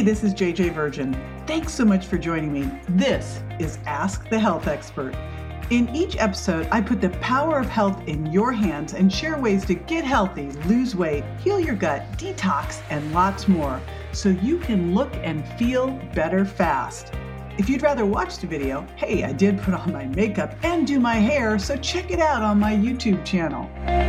Hey, this is JJ Virgin. Thanks so much for joining me. This is Ask the Health Expert. In each episode, I put the power of health in your hands and share ways to get healthy, lose weight, heal your gut, detox, and lots more, so you can look and feel better fast. If you'd rather watch the video, hey, I did put on my makeup and do my hair, so check it out on my YouTube channel.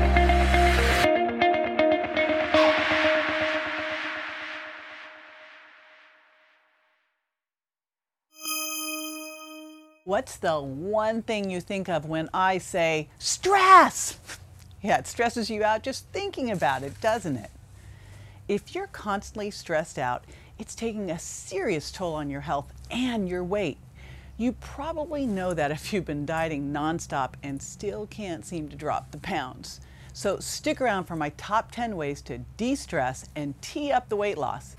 What's the one thing you think of when I say stress? Yeah, it stresses you out just thinking about it, doesn't it? If you're constantly stressed out, it's taking a serious toll on your health and your weight. You probably know that if you've been dieting nonstop and still can't seem to drop the pounds. So stick around for my top 10 ways to de-stress and tee up the weight loss.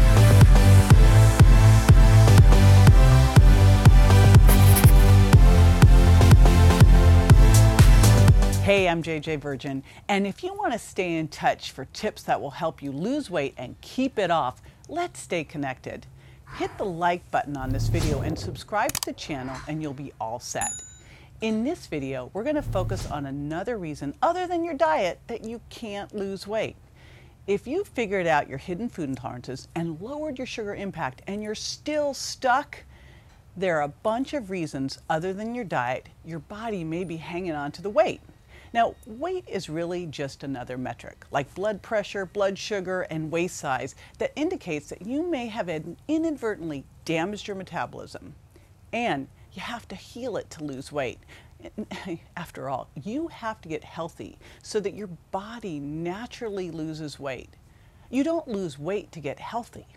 Hey, I'm JJ Virgin, and if you want to stay in touch for tips that will help you lose weight and keep it off, let's stay connected. Hit the like button on this video and subscribe to the channel and you'll be all set. In this video, we're going to focus on another reason other than your diet that you can't lose weight. If you figured out your hidden food intolerances and lowered your sugar impact and you're still stuck, there are a bunch of reasons other than your diet your body may be hanging on to the weight. Now, weight is really just another metric, like blood pressure, blood sugar, and waist size, that indicates that you may have inadvertently damaged your metabolism. And you have to heal it to lose weight. After all, you have to get healthy so that your body naturally loses weight. You don't lose weight to get healthy.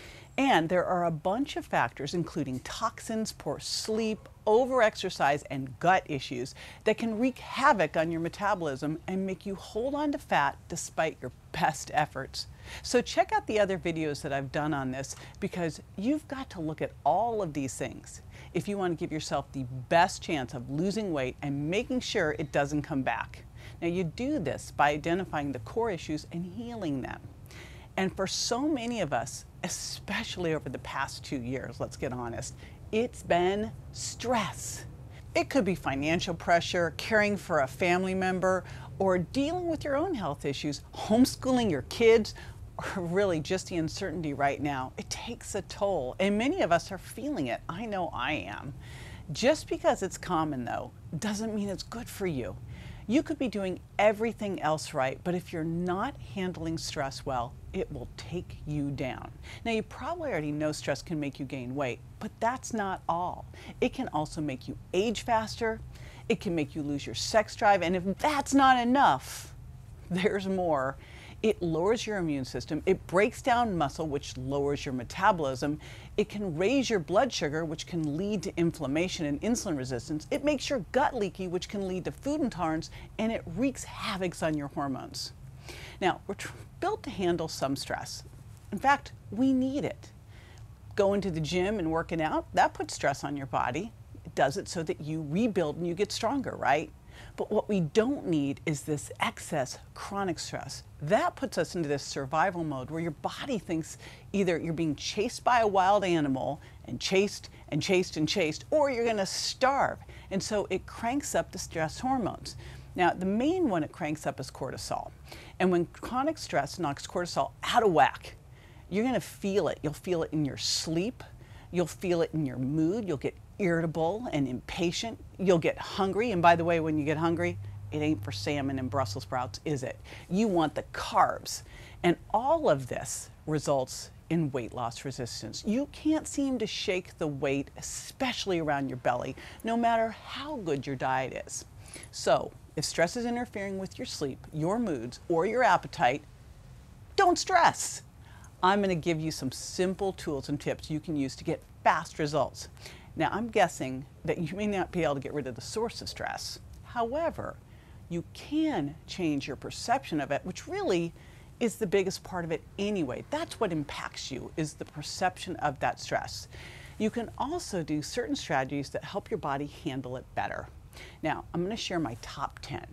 And there are a bunch of factors, including toxins, poor sleep, overexercise, and gut issues that can wreak havoc on your metabolism and make you hold on to fat despite your best efforts. So check out the other videos that I've done on this, because you've got to look at all of these things if you want to give yourself the best chance of losing weight and making sure it doesn't come back. Now, you do this by identifying the core issues and healing them. And for so many of us, especially over the past 2 years, let's get honest, it's been stress. It could be financial pressure, caring for a family member, or dealing with your own health issues, homeschooling your kids, or really just the uncertainty right now. It takes a toll, and many of us are feeling it. I know I am. Just because it's common, though, doesn't mean it's good for you. You could be doing everything else right, but if you're not handling stress well, it will take you down. Now, you probably already know stress can make you gain weight, but that's not all. It can also make you age faster. It can make you lose your sex drive, and if that's not enough, there's more. It lowers your immune system. It breaks down muscle, which lowers your metabolism. It can raise your blood sugar, which can lead to inflammation and insulin resistance. It makes your gut leaky, which can lead to food intolerance, and it wreaks havoc on your hormones. Now, we're built to handle some stress. In fact, we need it. Going to the gym and working out, that puts stress on your body. It does it so that you rebuild and you get stronger, right? But what we don't need is this excess chronic stress. That puts us into this survival mode where your body thinks either you're being chased by a wild animal and chased and chased and chased, or you're going to starve. And so it cranks up the stress hormones. Now, the main one it cranks up is cortisol. And when chronic stress knocks cortisol out of whack, you're going to feel it. You'll feel it in your sleep. You'll feel it in your mood. You'll get irritable and impatient. You'll get hungry. And by the way, when you get hungry, it ain't for salmon and Brussels sprouts, is it? You want the carbs. And all of this results in weight loss resistance. You can't seem to shake the weight, especially around your belly, no matter how good your diet is. So, if stress is interfering with your sleep, your moods, or your appetite, don't stress. I'm going to give you some simple tools and tips you can use to get fast results. Now, I'm guessing that you may not be able to get rid of the source of stress. However, you can change your perception of it, which really is the biggest part of it anyway. That's what impacts you, is the perception of that stress. You can also do certain strategies that help your body handle it better. Now, I'm going to share my top 10.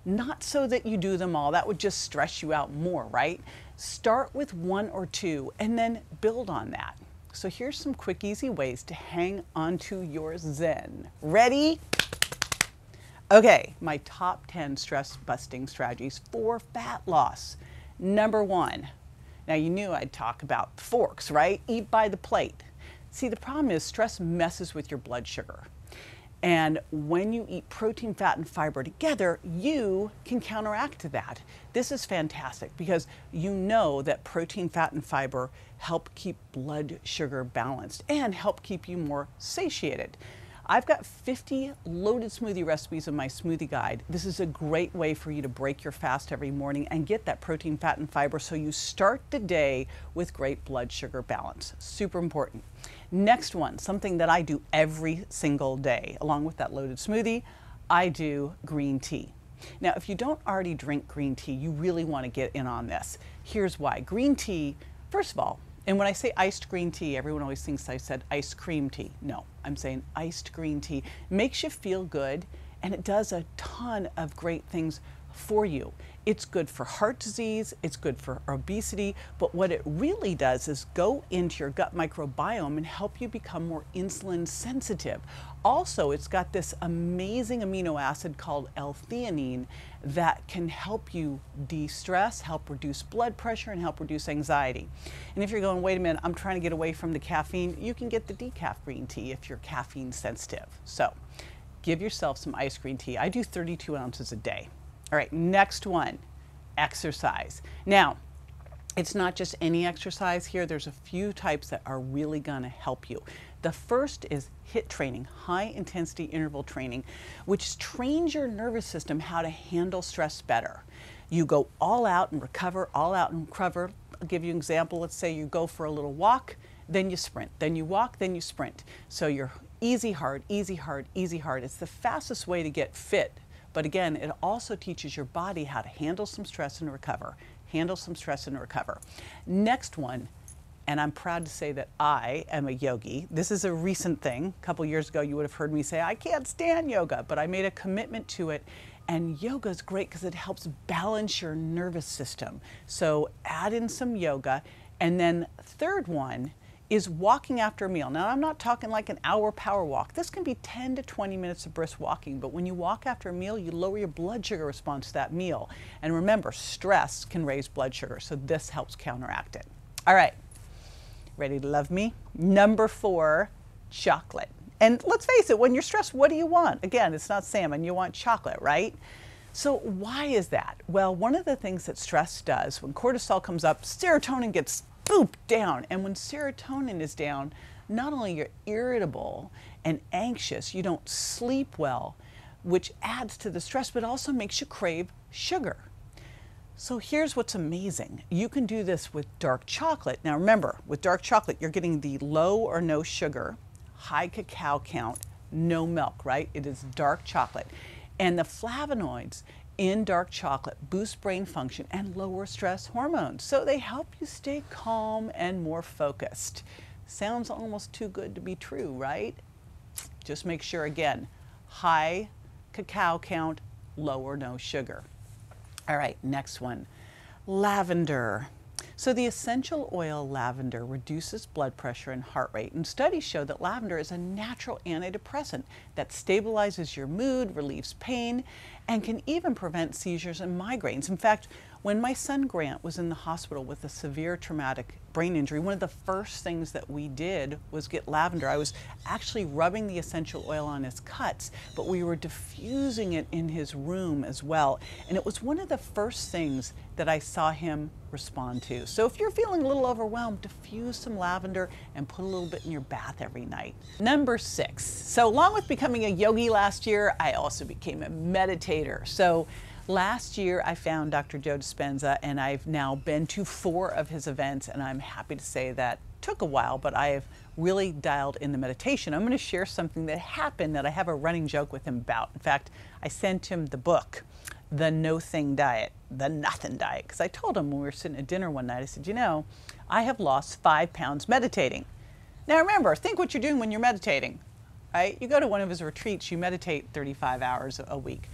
Not so that you do them all, that would just stress you out more, right? Start with 1 or 2 and then build on that. So here's some quick, easy ways to hang onto your zen. Ready? Okay, my top 10 stress busting strategies for fat loss. Number 1. Now you knew I'd talk about forks, right? Eat by the plate. See, the problem is stress messes with your blood sugar. And when you eat protein, fat, and fiber together, you can counteract that. This is fantastic because you know that protein, fat, and fiber help keep blood sugar balanced and help keep you more satiated. I've got 50 loaded smoothie recipes in my smoothie guide. This is a great way for you to break your fast every morning and get that protein, fat, and fiber so you start the day with great blood sugar balance. Super important. Next one, something that I do every single day, along with that loaded smoothie, I do green tea. Now, if you don't already drink green tea, you really want to get in on this. Here's why. Green tea, first of all, and when I say iced green tea, everyone always thinks I said ice cream tea. No, I'm saying iced green tea. It makes you feel good, and it does a ton of great things for you. It's good for heart disease, it's good for obesity, but what it really does is go into your gut microbiome and help you become more insulin sensitive. Also, it's got this amazing amino acid called L-theanine that can help you de-stress, help reduce blood pressure, and help reduce anxiety. And if you're going, wait a minute, I'm trying to get away from the caffeine, you can get the decaf green tea if you're caffeine sensitive. So give yourself some iced green tea. I do 32 ounces a day. All right, next one, exercise. Now, it's not just any exercise here. There's a few types that are really going to help you. The first is HIIT training, high intensity interval training, which trains your nervous system how to handle stress better. You go all out and recover, all out and recover. I'll give you an example. Let's say you go for a little walk, then you sprint, then you walk, then you sprint. So you're easy, hard, easy, hard, easy, hard. It's the fastest way to get fit. But again, it also teaches your body how to handle some stress and recover. Handle some stress and recover. Next one, and I'm proud to say that I am a yogi. This is a recent thing. A couple years ago, you would have heard me say, I can't stand yoga, but I made a commitment to it. And yoga is great because it helps balance your nervous system. So add in some yoga. And then third one is walking after a meal. Now, I'm not talking like an hour power walk. This can be 10 to 20 minutes of brisk walking, but when you walk after a meal, you lower your blood sugar response to that meal. And remember, stress can raise blood sugar, so this helps counteract it. All right, ready to love me? Number 4, chocolate. And let's face it, when you're stressed, what do you want? Again, it's not salmon, you want chocolate, right? So why is that? Well, one of the things that stress does, when cortisol comes up, serotonin gets boop down. And when serotonin is down, not only you're irritable and anxious, you don't sleep well, which adds to the stress, but also makes you crave sugar. So here's what's amazing. You can do this with dark chocolate. Now remember, with dark chocolate, you're getting the low or no sugar, high cacao count, no milk, right? It is dark chocolate. And the flavonoids in dark chocolate boost brain function and lower stress hormones. So they help you stay calm and more focused. Sounds almost too good to be true, right? Just make sure, again, high cacao count, low or no sugar. All right, next one, lavender. So the essential oil lavender reduces blood pressure and heart rate, and studies show that lavender is a natural antidepressant that stabilizes your mood, relieves pain, and can even prevent seizures and migraines. In fact, when my son Grant was in the hospital with a severe traumatic brain injury, one of the first things that we did was get lavender. I was actually rubbing the essential oil on his cuts, but we were diffusing it in his room as well. And it was one of the first things that I saw him respond to. So if you're feeling a little overwhelmed, diffuse some lavender and put a little bit in your bath every night. Number 6. So along with becoming a yogi last year, I also became a meditator. So last year, I found Dr. Joe Dispenza, and I've now been to 4 of his events, and I'm happy to say that took a while, but I have really dialed in the meditation. I'm going to share something that happened that I have a running joke with him about. In fact, I sent him the book, The No Thing Diet, The Nothing Diet, because I told him when we were sitting at dinner one night, I said, you know, I have lost 5 pounds meditating. Now remember, think what you're doing when you're meditating, right? You go to one of his retreats, you meditate 35 hours a week.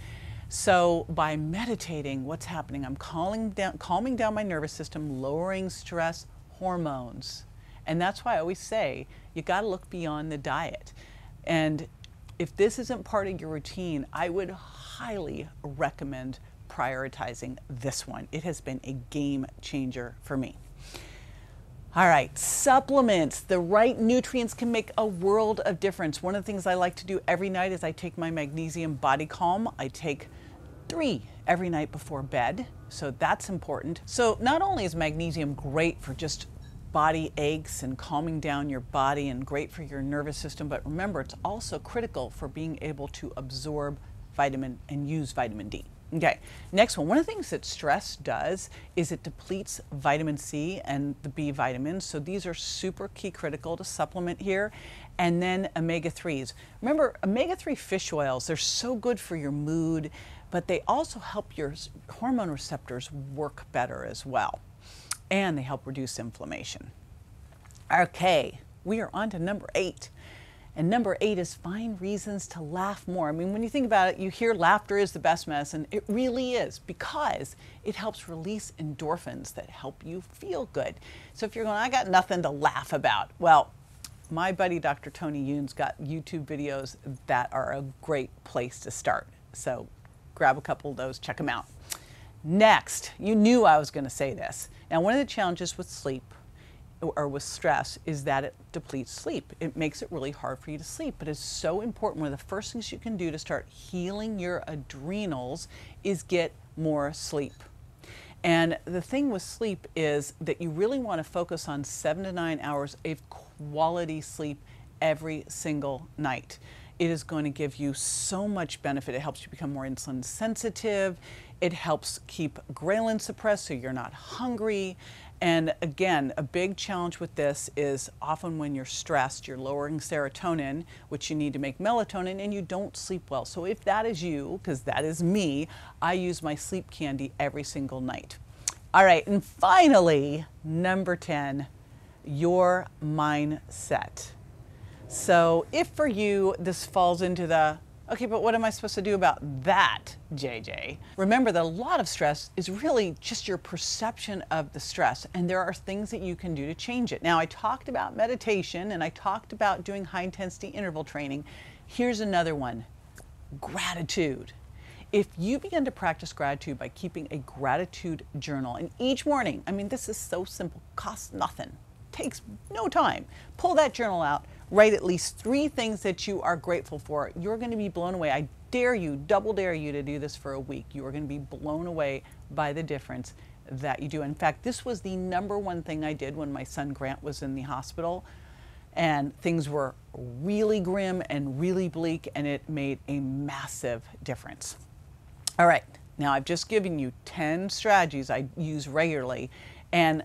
So by meditating, what's happening? I'm calming down my nervous system, lowering stress hormones. And that's why I always say you got to look beyond the diet. And if this isn't part of your routine, I would highly recommend prioritizing this one. It has been a game changer for me. All right, supplements. The right nutrients can make a world of difference. One of the things I like to do every night is I take my magnesium body calm. I take 3 every night before bed, so that's important. So not only is magnesium great for just body aches and calming down your body and great for your nervous system, but remember, it's also critical for being able to absorb vitamin and use vitamin D. Okay, next one. One of the things that stress does is it depletes vitamin C and the B vitamins. So these are super key critical to supplement here. And then omega-3s. Remember, omega-3 fish oils, they're so good for your mood, but they also help your hormone receptors work better as well. And they help reduce inflammation. Okay, we are on to number 8. And number 8 is find reasons to laugh more. I mean, when you think about it, you hear laughter is the best medicine. It really is, because it helps release endorphins that help you feel good. So if you're going, I got nothing to laugh about. Well, my buddy Dr. Tony Youn's got YouTube videos that are a great place to start. So grab a couple of those, check them out. Next, you knew I was going to say this. Now, one of the challenges with sleep or with stress is that it depletes sleep. It makes it really hard for you to sleep, but it's so important. One of the first things you can do to start healing your adrenals is get more sleep. And the thing with sleep is that you really want to focus on 7 to 9 hours of quality sleep every single night. It is going to give you so much benefit. It helps you become more insulin sensitive. It helps keep ghrelin suppressed so you're not hungry. And again, a big challenge with this is often when you're stressed, you're lowering serotonin, which you need to make melatonin, and you don't sleep well. So if that is you, because that is me, I use my sleep candy every single night. All right, and finally, number 10, your mindset. So if for you this falls into the, okay, but what am I supposed to do about that, JJ? Remember that a lot of stress is really just your perception of the stress, and there are things that you can do to change it. Now, I talked about meditation and I talked about doing high-intensity interval training. Here's another one, gratitude. If you begin to practice gratitude by keeping a gratitude journal, and each morning, I mean, this is so simple, costs nothing, takes no time. Pull that journal out, write at least 3 things that you are grateful for. You're going to be blown away. I dare you, double dare you to do this for a week. You are going to be blown away by the difference that you do. In fact, this was the #1 thing I did when my son Grant was in the hospital and things were really grim and really bleak, and it made a massive difference. All right, now I've just given you 10 strategies I use regularly, and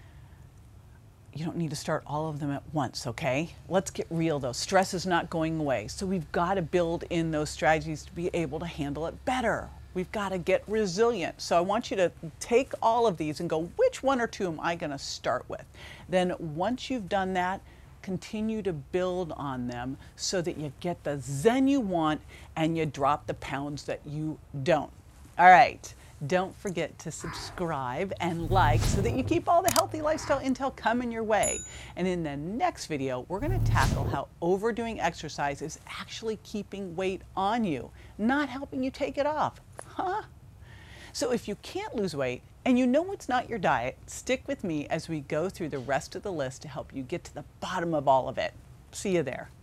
you don't need to start all of them at once, okay? Let's get real though. Stress is not going away. So we've got to build in those strategies to be able to handle it better. We've got to get resilient. So I want you to take all of these and go, which 1 or 2 am I going to start with? Then once you've done that, continue to build on them so that you get the zen you want and you drop the pounds that you don't. All right. Don't forget to subscribe and like so that you keep all the healthy lifestyle intel coming your way. And in the next video, we're going to tackle how overdoing exercise is actually keeping weight on you, not helping you take it off. Huh? So if you can't lose weight and you know it's not your diet, stick with me as we go through the rest of the list to help you get to the bottom of all of it. See you there.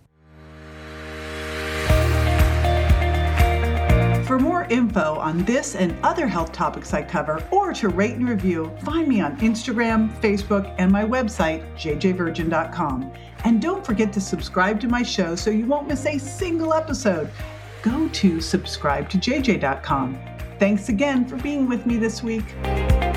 For more info on this and other health topics I cover, or to rate and review, find me on Instagram, Facebook, and my website, jjvirgin.com. And don't forget to subscribe to my show so you won't miss a single episode. Go to subscribetoJJ.com. Thanks again for being with me this week.